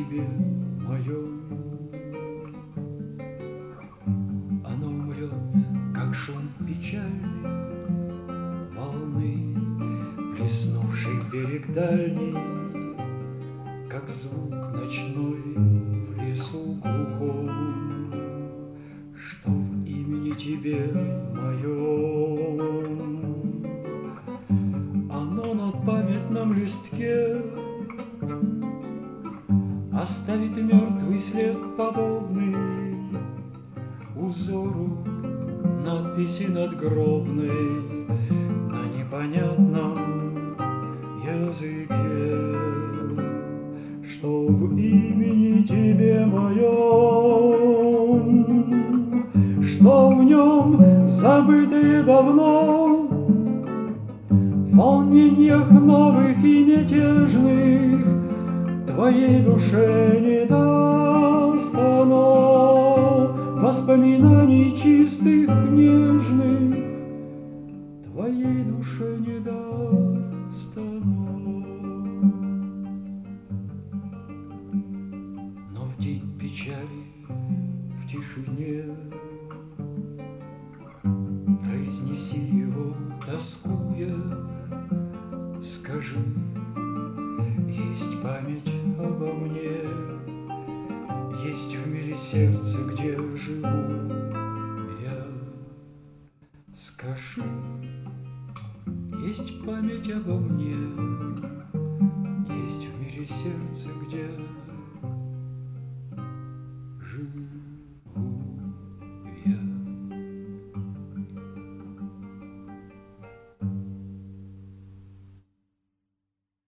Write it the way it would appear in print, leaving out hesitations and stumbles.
тебе мое. Оно умрет, как шум печальный волны, плеснувший берег дальний, как звук ночной в лесу глухом, что в имени тебе моем. Оно на памятном листке оставит мертвый след, подобный узору надписи надгробной на непонятном языке, что в имени тебе моем, что в нем забытые давно в волнениях новых и мятежных твоей душе не даст оно воспоминаний чистых, нежных, твоей душе не даст оно. Но в день печали, в тишине, произнеси его, тоскуя, скажи: есть память обо мне, есть в мире сердце, где живу я. Скажи: есть память обо мне, есть в мире сердце, где